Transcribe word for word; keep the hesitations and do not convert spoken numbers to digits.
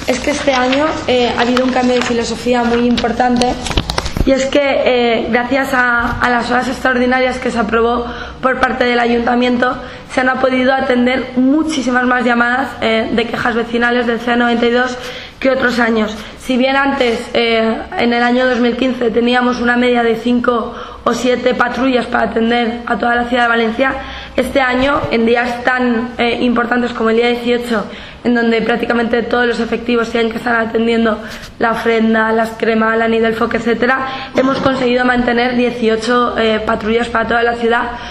es que este año eh, ha habido un cambio de filosofía muy importante, y es que eh, gracias a, a las horas extraordinarias que se aprobó por parte del Ayuntamiento se han podido atender muchísimas más llamadas eh, de quejas vecinales del C noventa y dos que otros años. Si bien antes, eh, en el año dos mil quince, teníamos una media de cinco o siete patrullas para atender a toda la ciudad de Valencia, este año, en días tan eh, importantes como el día dieciocho, en donde prácticamente todos los efectivos tienen que estar atendiendo la ofrenda, las cremas, la Nidelfoc, etcétera, hemos conseguido mantener dieciocho eh, patrullas para toda la ciudad,